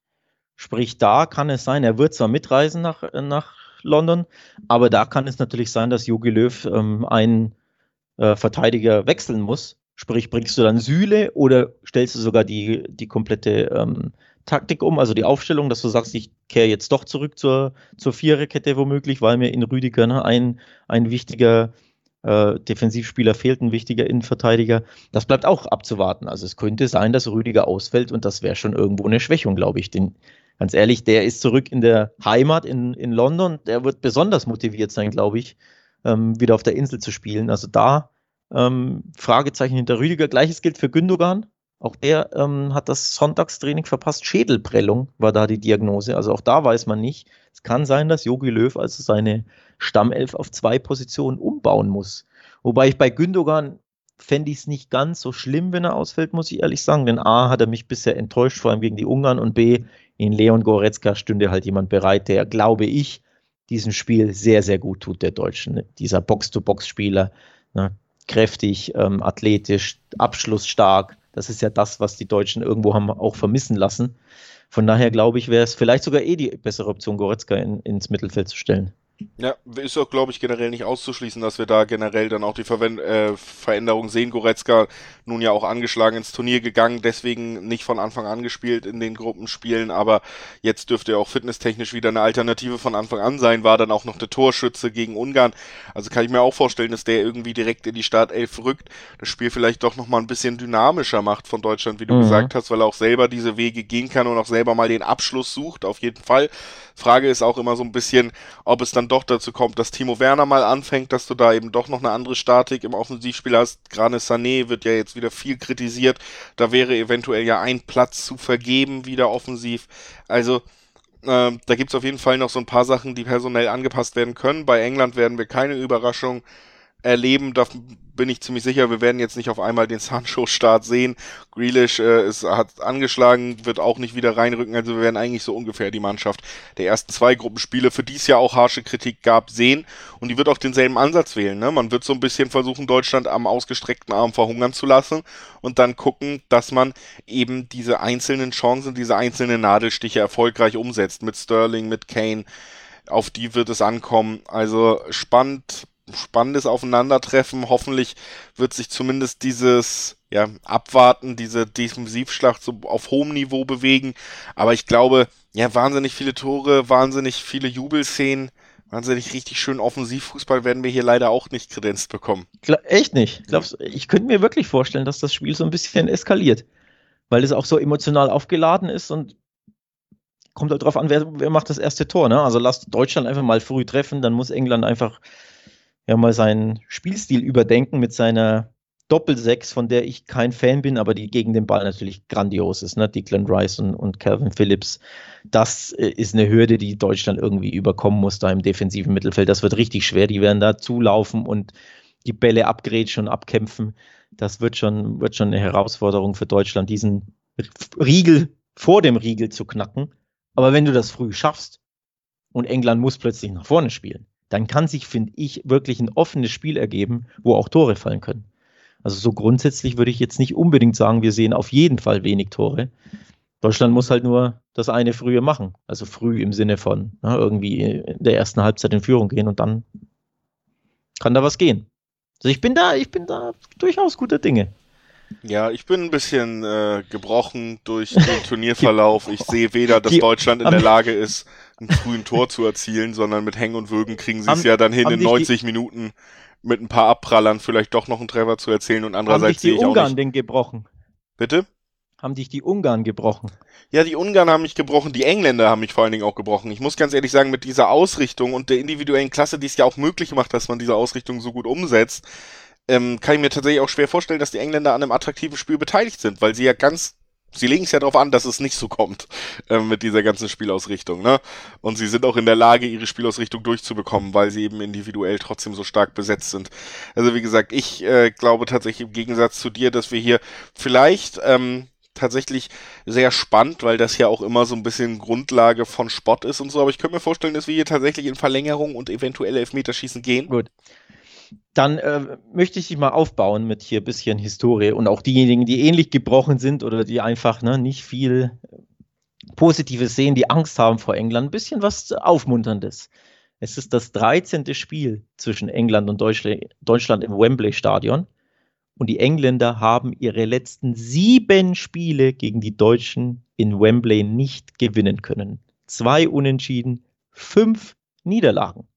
Sprich, da kann es sein, er wird zwar mitreisen nach London, aber da kann es natürlich sein, dass Jogi Löw einen Verteidiger wechseln muss. Sprich, bringst du dann Süle oder stellst du sogar die komplette Taktik um, also die Aufstellung, dass du sagst, ich kehre jetzt doch zurück zur Viererkette womöglich, weil mir in Rüdiger ein wichtiger Defensivspieler fehlt, ein wichtiger Innenverteidiger. Das bleibt auch abzuwarten. Also es könnte sein, dass Rüdiger ausfällt und das wäre schon irgendwo eine Schwächung, glaube ich. Denn ganz ehrlich, der ist zurück in der Heimat in London. Der wird besonders motiviert sein, glaube ich, wieder auf der Insel zu spielen. Also da Fragezeichen hinter Rüdiger. Gleiches gilt für Gündogan. Auch der hat das Sonntagstraining verpasst. Schädelprellung war da die Diagnose. Also auch da weiß man nicht. Es kann sein, dass Jogi Löw also seine Stammelf auf 2 Positionen umbauen muss. Wobei ich bei Gündogan fände ich es nicht ganz so schlimm, wenn er ausfällt, muss ich ehrlich sagen. Denn A, hat er mich bisher enttäuscht, vor allem gegen die Ungarn. Und B, in Leon Goretzka stünde halt jemand bereit, der, glaube ich, diesem Spiel sehr, sehr gut tut, der Deutschen. Ne? Dieser Box-to-Box-Spieler, ne? Kräftig, athletisch, abschlussstark. Das ist ja das, was die Deutschen irgendwo haben auch vermissen lassen. Von daher glaube ich, wäre es vielleicht sogar die bessere Option, Goretzka ins Mittelfeld zu stellen. Ja, ist auch, glaube ich, generell nicht auszuschließen, dass wir da generell dann auch die Veränderung sehen. Goretzka nun ja auch angeschlagen ins Turnier gegangen, deswegen nicht von Anfang an gespielt in den Gruppenspielen, aber jetzt dürfte er auch fitnesstechnisch wieder eine Alternative von Anfang an sein, war dann auch noch der Torschütze gegen Ungarn. Also kann ich mir auch vorstellen, dass der irgendwie direkt in die Startelf rückt, das Spiel vielleicht doch nochmal ein bisschen dynamischer macht von Deutschland, wie du gesagt hast, weil er auch selber diese Wege gehen kann und auch selber mal den Abschluss sucht, auf jeden Fall. Frage ist auch immer so ein bisschen, ob es dann doch dazu kommt, dass Timo Werner mal anfängt, dass du da eben doch noch eine andere Statik im Offensivspiel hast. Granit Sané wird ja jetzt wieder viel kritisiert. Da wäre eventuell ja ein Platz zu vergeben, wieder offensiv. Also, da gibt's auf jeden Fall noch so ein paar Sachen, die personell angepasst werden können. Bei England werden wir keine Überraschung erleben. Da bin ich ziemlich sicher, wir werden jetzt nicht auf einmal den Sancho-Start sehen. Grealish hat angeschlagen, wird auch nicht wieder reinrücken. Also wir werden eigentlich so ungefähr die Mannschaft der ersten zwei Gruppenspiele, für die es ja auch harsche Kritik gab, sehen. Und die wird auch denselben Ansatz wählen. Ne? Man wird so ein bisschen versuchen, Deutschland am ausgestreckten Arm verhungern zu lassen und dann gucken, dass man eben diese einzelnen Chancen, diese einzelnen Nadelstiche erfolgreich umsetzt. Mit Sterling, mit Kane. Auf die wird es ankommen. Also spannendes Aufeinandertreffen. Hoffentlich wird sich zumindest dieses Abwarten, diese Defensivschlacht so auf hohem Niveau bewegen. Aber ich glaube, wahnsinnig viele Tore, wahnsinnig viele Jubelszenen, wahnsinnig richtig schön Offensivfußball werden wir hier leider auch nicht kredenzt bekommen. Echt nicht. Ich könnte mir wirklich vorstellen, dass das Spiel so ein bisschen eskaliert, weil es auch so emotional aufgeladen ist und kommt halt drauf an, wer macht das erste Tor. Ne? Also lasst Deutschland einfach mal früh treffen, dann muss England einfach mal seinen Spielstil überdenken mit seiner Doppel-6, von der ich kein Fan bin, aber die gegen den Ball natürlich grandios ist. Ne? Declan Rice und Calvin Phillips. Das ist eine Hürde, die Deutschland irgendwie überkommen muss da im defensiven Mittelfeld. Das wird richtig schwer. Die werden da zulaufen und die Bälle abgrätschen und abkämpfen. Das wird schon eine Herausforderung für Deutschland, diesen Riegel vor dem Riegel zu knacken. Aber wenn du das früh schaffst und England muss plötzlich nach vorne spielen, dann kann sich, finde ich, wirklich ein offenes Spiel ergeben, wo auch Tore fallen können. Also so grundsätzlich würde ich jetzt nicht unbedingt sagen, wir sehen auf jeden Fall wenig Tore. Deutschland muss halt nur das eine frühe machen. Also früh im Sinne von irgendwie in der ersten Halbzeit in Führung gehen und dann kann da was gehen. Also ich bin da durchaus guter Dinge. Ja, ich bin ein bisschen gebrochen durch den Turnierverlauf. Ich sehe weder, dass Deutschland in der Lage ist, einen frühen Tor zu erzielen, sondern mit Hängen und Würgen kriegen sie es ja dann hin, in 90 Minuten mit ein paar Abprallern vielleicht doch noch einen Treffer zu erzielen. Und andererseits sehe ich auch nicht... Haben dich die Ungarn denn gebrochen? Bitte? Haben dich die Ungarn gebrochen? Ja, die Ungarn haben mich gebrochen, die Engländer haben mich vor allen Dingen auch gebrochen. Ich muss ganz ehrlich sagen, mit dieser Ausrichtung und der individuellen Klasse, die es ja auch möglich macht, dass man diese Ausrichtung so gut umsetzt, kann ich mir tatsächlich auch schwer vorstellen, dass die Engländer an einem attraktiven Spiel beteiligt sind, weil sie legen es ja darauf an, dass es nicht so kommt mit dieser ganzen Spielausrichtung, ne? Und sie sind auch in der Lage, ihre Spielausrichtung durchzubekommen, weil sie eben individuell trotzdem so stark besetzt sind. Also wie gesagt, ich glaube tatsächlich im Gegensatz zu dir, dass wir hier vielleicht tatsächlich sehr spannend, weil das ja auch immer so ein bisschen Grundlage von Sport ist und so, aber ich könnte mir vorstellen, dass wir hier tatsächlich in Verlängerung und eventuell Elfmeterschießen gehen. Gut. Dann möchte ich dich mal aufbauen mit hier ein bisschen Historie und auch diejenigen, die ähnlich gebrochen sind oder die einfach nicht viel Positives sehen, die Angst haben vor England, ein bisschen was Aufmunterndes. Es ist das 13. Spiel zwischen England und Deutschland im Wembley-Stadion und die Engländer haben ihre letzten 7 Spiele gegen die Deutschen in Wembley nicht gewinnen können. 2 Unentschieden, 5 Niederlagen.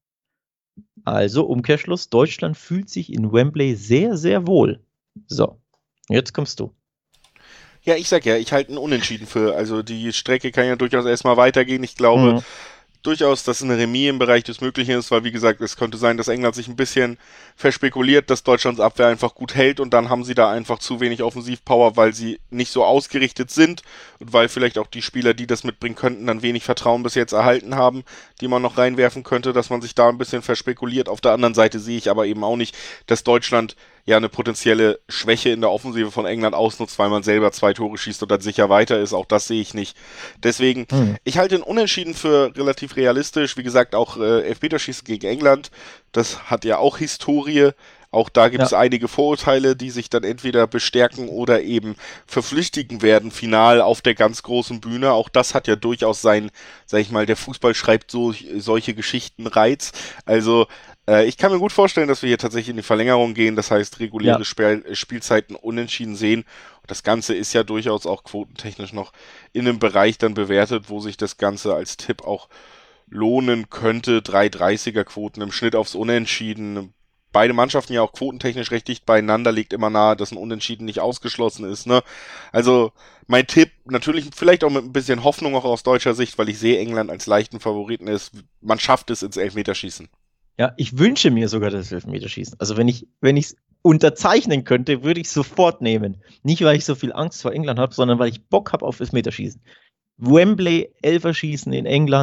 Also Umkehrschluss, Deutschland fühlt sich in Wembley sehr, sehr wohl. So, jetzt kommst du. Ja, ich halte einen Unentschieden für. Also die Strecke kann ja durchaus erstmal weitergehen. Ich glaube durchaus, dass eine Remis im Bereich des Möglichen ist, weil wie gesagt, es könnte sein, dass England sich ein bisschen verspekuliert, dass Deutschlands Abwehr einfach gut hält und dann haben sie da einfach zu wenig Offensivpower, weil sie nicht so ausgerichtet sind und weil vielleicht auch die Spieler, die das mitbringen könnten, dann wenig Vertrauen bis jetzt erhalten haben, die man noch reinwerfen könnte, dass man sich da ein bisschen verspekuliert. Auf der anderen Seite sehe ich aber eben auch nicht, dass Deutschland ja eine potenzielle Schwäche in der Offensive von England ausnutzt, weil man selber 2 Tore schießt und dann sicher weiter ist. Auch das sehe ich nicht. Deswegen, ich halte den Unentschieden für relativ realistisch. Wie gesagt, auch Elfmeterschießen gegen England, das hat ja auch Historie. Auch da gibt es einige Vorurteile, die sich dann entweder bestärken oder eben verflüchtigen werden, final auf der ganz großen Bühne. Auch das hat ja durchaus sein, sag ich mal, der Fußball schreibt solche Geschichten Reiz. Also ich kann mir gut vorstellen, dass wir hier tatsächlich in die Verlängerung gehen, das heißt reguläre Spielzeiten unentschieden sehen. Und das Ganze ist ja durchaus auch quotentechnisch noch in einem Bereich dann bewertet, wo sich das Ganze als Tipp auch lohnen könnte. 3,30er Quoten im Schnitt aufs Unentschieden. Beide Mannschaften ja auch quotentechnisch recht dicht beieinander, liegt immer nahe, dass ein Unentschieden nicht ausgeschlossen ist, ne? Also mein Tipp, natürlich vielleicht auch mit ein bisschen Hoffnung auch aus deutscher Sicht, weil ich sehe England als leichten Favoriten ist, man schafft es ins Elfmeterschießen. Ja, ich wünsche mir sogar das Elfmeterschießen. Also wenn ich es unterzeichnen könnte, würde ich es sofort nehmen. Nicht, weil ich so viel Angst vor England habe, sondern weil ich Bock habe auf Elfmeterschießen. Wembley, Elferschießen in England,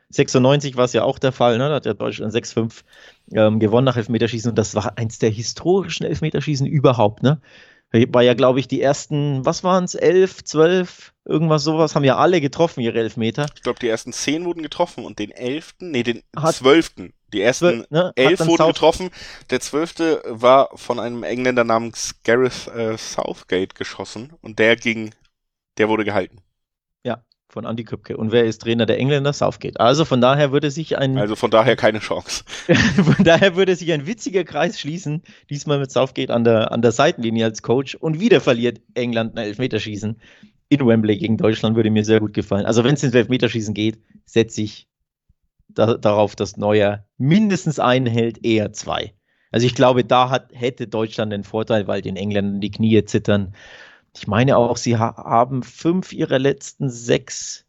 96 war es ja auch der Fall, ne? Da hat ja Deutschland 6-5 gewonnen nach Elfmeterschießen und das war eins der historischen Elfmeterschießen überhaupt, ne? War ja, glaube ich, die ersten, was waren es, 11, 12, irgendwas sowas, haben ja alle getroffen, ihre Elfmeter. Ich glaube, die ersten 10 wurden getroffen und den 11., den Hat 12. Die ersten 11 wurden getroffen. Der 12. war von einem Engländer namens Gareth Southgate geschossen und der wurde gehalten. Ja, von Andy Köpke. Und wer ist Trainer der Engländer? Southgate. Also von daher würde sich Also von daher keine Chance. Von daher würde sich ein witziger Kreis schließen, diesmal mit Southgate an der Seitenlinie als Coach und wieder verliert England ein Elfmeterschießen in Wembley gegen Deutschland, würde mir sehr gut gefallen. Also wenn es ins Elfmeterschießen geht, setze ich darauf, dass Neuer mindestens einen hält, eher 2. Also ich glaube, da hätte Deutschland den Vorteil, weil den Engländern die Knie zittern. Ich meine auch, sie haben 5 ihrer letzten 6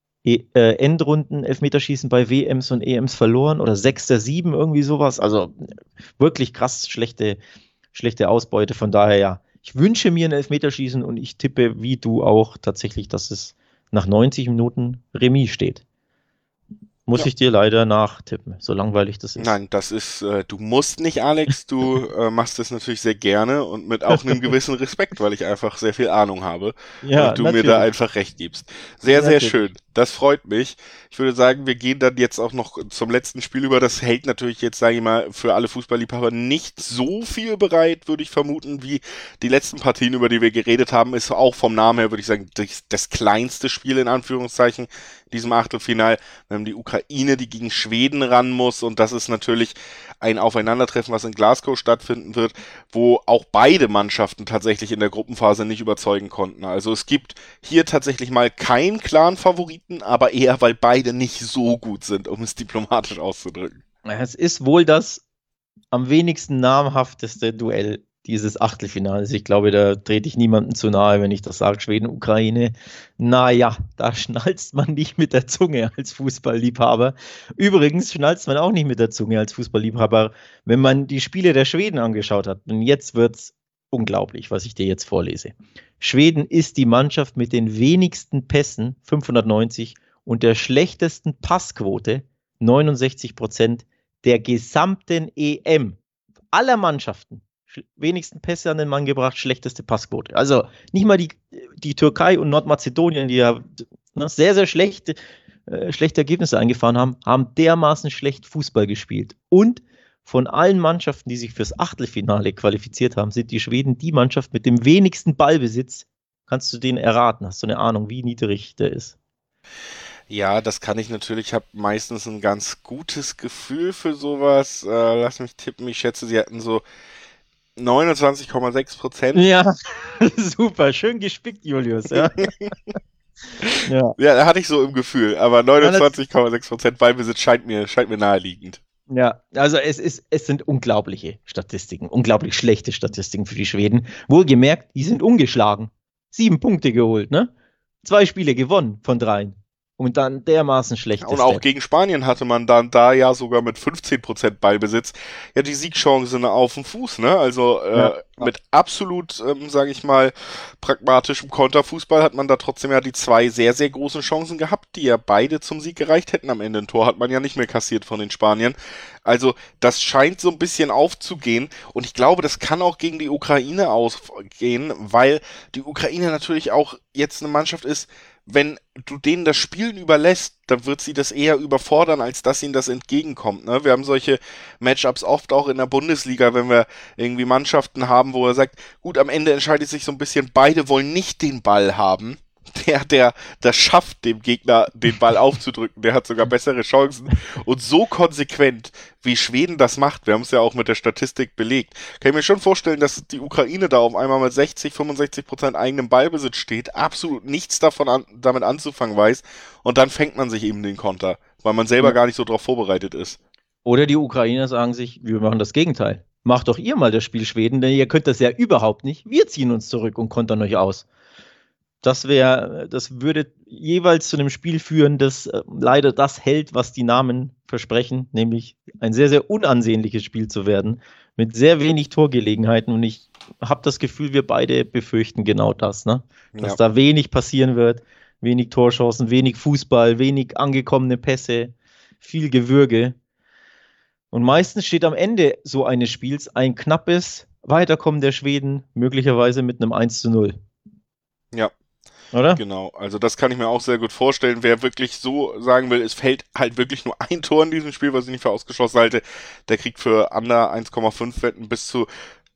Endrunden Elfmeterschießen bei WMs und EMs verloren oder 6 der 7, irgendwie sowas. Also wirklich krass schlechte Ausbeute. Von daher, ja, ich wünsche mir ein Elfmeterschießen und ich tippe, wie du auch, tatsächlich, dass es nach 90 Minuten Remis steht. Muss ich dir leider nachtippen, so langweilig das ist. Nein, das ist, du musst nicht, Alex, du machst das natürlich sehr gerne und mit auch einem gewissen Respekt, weil ich einfach sehr viel Ahnung habe und du mir da einfach recht gibst. Sehr, sehr schön. Das freut mich. Ich würde sagen, wir gehen dann jetzt auch noch zum letzten Spiel über. Das hält natürlich jetzt, sage ich mal, für alle Fußballliebhaber nicht so viel bereit, würde ich vermuten, wie die letzten Partien, über die wir geredet haben. Ist auch vom Namen her, würde ich sagen, das kleinste Spiel in Anführungszeichen in diesem Achtelfinal. Wir haben die Ukraine, die gegen Schweden ran muss und das ist natürlich ein Aufeinandertreffen, was in Glasgow stattfinden wird, wo auch beide Mannschaften tatsächlich in der Gruppenphase nicht überzeugen konnten. Also es gibt hier tatsächlich mal keinen klaren Favoriten, aber eher, weil beide nicht so gut sind, um es diplomatisch auszudrücken. Es ist wohl das am wenigsten namhafteste Duell dieses Achtelfinals. Ich glaube, da trete ich niemandem zu nahe, wenn ich das sage, Schweden, Ukraine. Naja, da schnalzt man nicht mit der Zunge als Fußballliebhaber. Übrigens schnalzt man auch nicht mit der Zunge als Fußballliebhaber, wenn man die Spiele der Schweden angeschaut hat. Und jetzt wird es unglaublich, was ich dir jetzt vorlese. Schweden ist die Mannschaft mit den wenigsten Pässen, 590, und der schlechtesten Passquote, 69%, der gesamten EM. Aller Mannschaften. Wenigsten Pässe an den Mann gebracht, schlechteste Passquote. Also nicht mal die Türkei und Nordmazedonien, die ja sehr, sehr schlechte Ergebnisse eingefahren haben dermaßen schlecht Fußball gespielt. Und von allen Mannschaften, die sich fürs Achtelfinale qualifiziert haben, sind die Schweden die Mannschaft mit dem wenigsten Ballbesitz. Kannst du den erraten? Hast du eine Ahnung, wie niedrig der ist? Ja, das kann ich natürlich. Ich habe meistens ein ganz gutes Gefühl für sowas. Lass mich tippen. Ich schätze, sie hatten so 29,6%. Ja, super. Schön gespickt, Julius. Ja. Ja, da hatte ich so im Gefühl. Aber 29,6% Ballbesitz scheint mir naheliegend. Ja, also es sind unglaubliche Statistiken, unglaublich schlechte Statistiken für die Schweden. Wohlgemerkt, die sind ungeschlagen. 7 Punkte geholt, ne? 2 Spiele gewonnen von 3. Und dann dermaßen schlecht. Und auch gegen Spanien hatte man dann da ja sogar mit 15% Ballbesitz ja die Siegchancen auf dem Fuß, ne? Also mit absolut, sage ich mal, pragmatischem Konterfußball hat man da trotzdem ja die 2 sehr, sehr großen Chancen gehabt, die ja beide zum Sieg gereicht hätten. Am Ende ein Tor hat man ja nicht mehr kassiert von den Spaniern. Also das scheint so ein bisschen aufzugehen und ich glaube, das kann auch gegen die Ukraine ausgehen, weil die Ukraine natürlich auch jetzt eine Mannschaft ist, wenn du denen das Spielen überlässt, dann wird sie das eher überfordern, als dass ihnen das entgegenkommt. Ne? Wir haben solche Matchups oft auch in der Bundesliga, wenn wir irgendwie Mannschaften haben, wo er sagt, gut, am Ende entscheidet sich so ein bisschen, beide wollen nicht den Ball haben. Der das schafft, dem Gegner den Ball aufzudrücken, der hat sogar bessere Chancen. Und so konsequent, wie Schweden das macht, wir haben es ja auch mit der Statistik belegt, kann ich mir schon vorstellen, dass die Ukraine da auf einmal mit 60-65% eigenem Ballbesitz steht, absolut nichts damit anzufangen weiß und dann fängt man sich eben den Konter, weil man selber gar nicht so drauf vorbereitet ist. Oder die Ukrainer sagen sich, wir machen das Gegenteil. Macht doch ihr mal das Spiel Schweden, denn ihr könnt das ja überhaupt nicht. Wir ziehen uns zurück und kontern euch aus. Das würde jeweils zu einem Spiel führen, das leider das hält, was die Namen versprechen, nämlich ein sehr, sehr unansehnliches Spiel zu werden, mit sehr wenig Torgelegenheiten. Und ich habe das Gefühl, wir beide befürchten genau das, ne? Dass da wenig passieren wird, wenig Torchancen, wenig Fußball, wenig angekommene Pässe. viel Gewürge. Und meistens steht am Ende so eines Spiels ein knappes Weiterkommen der Schweden, möglicherweise mit einem 1:0. Ja, Oder? genau. Also das kann ich mir auch sehr gut vorstellen. Wer wirklich so sagen will, es fällt halt wirklich nur ein Tor in diesem Spiel, was ich nicht für ausgeschlossen halte, der kriegt für under 1,5 Wetten bis zu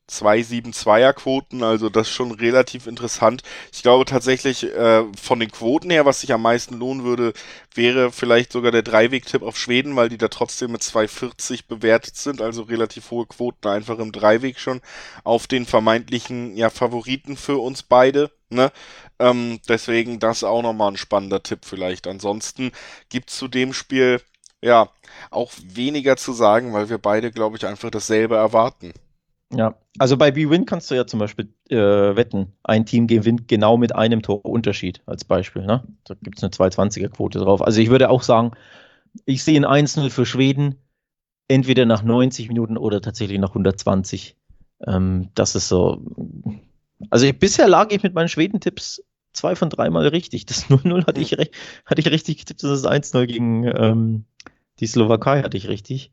2,72er-Quoten, also das ist schon relativ interessant. Ich glaube tatsächlich, von den Quoten her, was sich am meisten lohnen würde, wäre vielleicht sogar der Dreiweg-Tipp auf Schweden, weil die da trotzdem mit 2,40 bewertet sind, also relativ hohe Quoten einfach im Dreiweg schon auf den vermeintlichen, ja, Favoriten für uns beide, ne? Deswegen das auch nochmal ein spannender Tipp vielleicht. Ansonsten gibt's zu dem Spiel, ja, auch weniger zu sagen, weil wir beide, glaube ich, einfach dasselbe erwarten. Ja, also bei BWin kannst du ja zum Beispiel wetten, ein Team gewinnt genau mit einem Torunterschied als Beispiel. Ne? Da gibt es eine 220er-Quote drauf. Also ich würde auch sagen, ich sehe ein 1:0 für Schweden, entweder nach 90 Minuten oder tatsächlich nach 120. Das ist so. Also bisher lag ich mit meinen Schweden-Tipps 2 von 3 Mal richtig. Das 0:0 hatte ich richtig getippt, das 1:0 gegen die Slowakei hatte ich richtig.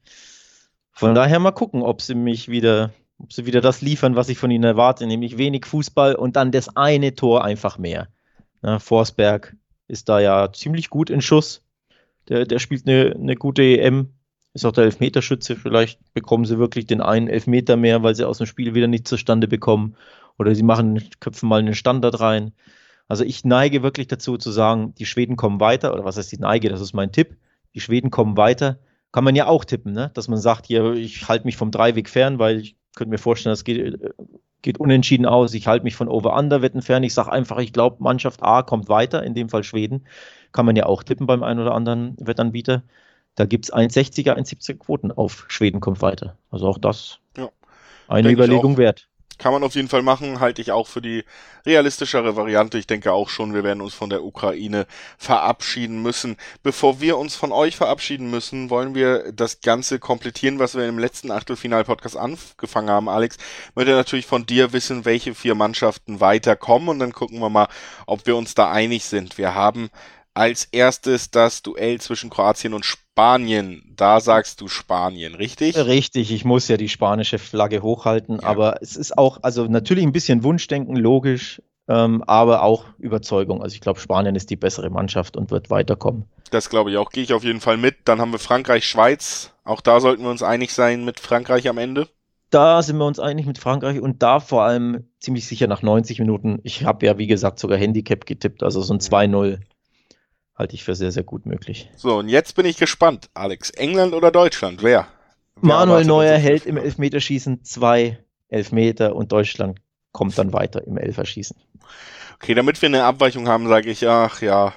Von daher mal gucken, ob sie wieder das liefern, was ich von ihnen erwarte, nämlich wenig Fußball und dann das eine Tor einfach mehr. Ja, Forsberg ist da ja ziemlich gut in Schuss. Der spielt eine gute EM, ist auch der Elfmeterschütze. Vielleicht bekommen sie wirklich den einen Elfmeter mehr, weil sie aus dem Spiel wieder nicht zustande bekommen. Oder sie köpfen mal einen Standard rein. Also ich neige wirklich dazu zu sagen, die Schweden kommen weiter. Oder was heißt ich neige, das ist mein Tipp. Die Schweden kommen weiter. Kann man ja auch tippen, ne? Dass man sagt, hier, ich halte mich vom Dreiweg fern, weil ich könnte mir vorstellen, das geht unentschieden aus. Ich halte mich von Over-Under-Wetten fern. Ich sage einfach, ich glaube, Mannschaft A kommt weiter, in dem Fall Schweden. Kann man ja auch tippen beim einen oder anderen Wettanbieter. Da gibt es 1,60er, 1,70er Quoten auf Schweden kommt weiter. Also auch das Ja, eine denke ich Überlegung auch. wert. Kann man auf jeden Fall machen, halte ich auch für die realistischere Variante. Ich denke auch schon, wir werden uns von der Ukraine verabschieden müssen. Bevor wir uns von euch verabschieden müssen, wollen wir das Ganze komplettieren, was wir im letzten Achtelfinal-Podcast angefangen haben. Alex, ich möchte natürlich von dir wissen, welche 4 Mannschaften weiterkommen und dann gucken wir mal, ob wir uns da einig sind. Wir haben als erstes das Duell zwischen Kroatien und Spanien. Da sagst du Spanien, richtig? Richtig, ich muss ja die spanische Flagge hochhalten, Ja. aber es ist auch, also natürlich ein bisschen Wunschdenken, logisch, aber auch Überzeugung. Also ich glaube, Spanien ist die bessere Mannschaft und wird weiterkommen. Das glaube ich auch. Gehe ich auf jeden Fall mit. Dann haben wir Frankreich, Schweiz. Auch da sollten wir uns einig sein mit Frankreich am Ende. Da sind wir uns einig mit Frankreich und da vor allem ziemlich sicher nach 90 Minuten. Ich habe ja, wie gesagt, sogar Handicap getippt, also so ein 2:0 halte ich für sehr, sehr gut möglich. So, und jetzt bin ich gespannt, Alex. England oder Deutschland? Wer Manuel erwartet Neuer unser hält im Viertelfinale? Elfmeterschießen 2 Elfmeter und Deutschland kommt dann weiter im Elferschießen. Okay, damit wir eine Abweichung haben, sage ich, ach ja,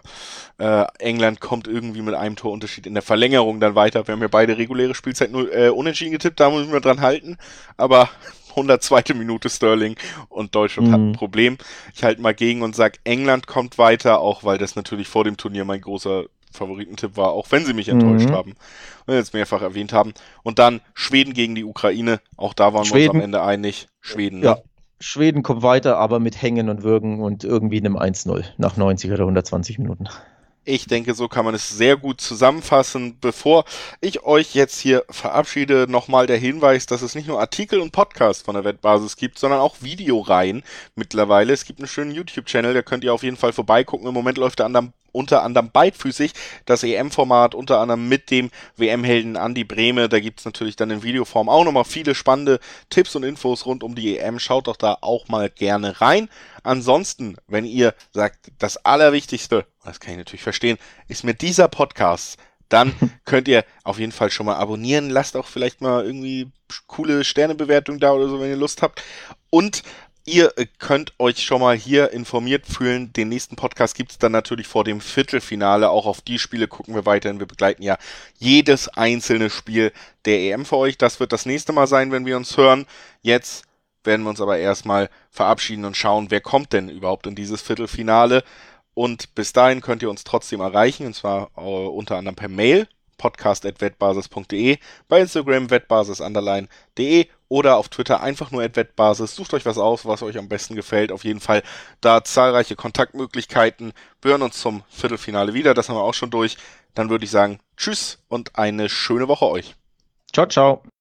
England kommt irgendwie mit einem Torunterschied in der Verlängerung dann weiter. Wir haben ja beide reguläre Spielzeit unentschieden getippt, da müssen wir dran halten. Aber 102. Minute Sterling und Deutschland hat ein Problem. Ich halte mal gegen und sage, England kommt weiter, auch weil das natürlich vor dem Turnier mein großer Favoritentipp war, auch wenn sie mich enttäuscht haben und jetzt mehrfach erwähnt haben. Und dann Schweden gegen die Ukraine, auch da waren wir uns am Ende einig. Schweden, Ja, ne? Schweden kommt weiter, aber mit Hängen und Würgen und irgendwie einem 1:0 nach 90 oder 120 Minuten. Ich denke, so kann man es sehr gut zusammenfassen. Bevor ich euch jetzt hier verabschiede, nochmal der Hinweis, dass es nicht nur Artikel und Podcasts von der Wettbasis gibt, sondern auch Videoreihen mittlerweile. Es gibt einen schönen YouTube-Channel, da könnt ihr auf jeden Fall vorbeigucken. Im Moment läuft der unter anderem beidfüßig das EM-Format, unter anderem mit dem WM-Helden Andi Brehme. Da gibt's natürlich dann in Videoform auch nochmal viele spannende Tipps und Infos rund um die EM. Schaut doch da auch mal gerne rein. Ansonsten, wenn ihr sagt, das Allerwichtigste, das kann ich natürlich verstehen, ist mir dieser Podcast, dann könnt ihr auf jeden Fall schon mal abonnieren. Lasst auch vielleicht mal irgendwie coole Sternebewertung da oder so, wenn ihr Lust habt. Und ihr könnt euch schon mal hier informiert fühlen. Den nächsten Podcast gibt es dann natürlich vor dem Viertelfinale. Auch auf die Spiele gucken wir weiterhin. Wir begleiten ja jedes einzelne Spiel der EM für euch. Das wird das nächste Mal sein, wenn wir uns hören. Jetzt werden wir uns aber erstmal verabschieden und schauen, wer kommt denn überhaupt in dieses Viertelfinale. Und bis dahin könnt ihr uns trotzdem erreichen, und zwar unter anderem per Mail, podcast@wettbasis.de, bei Instagram wettbasis_de oder auf Twitter einfach nur @wettbasis. Sucht euch was aus, was euch am besten gefällt. Auf jeden Fall da zahlreiche Kontaktmöglichkeiten. Wir hören uns zum Viertelfinale wieder, das haben wir auch schon durch. Dann würde ich sagen, tschüss und eine schöne Woche euch. Ciao, ciao.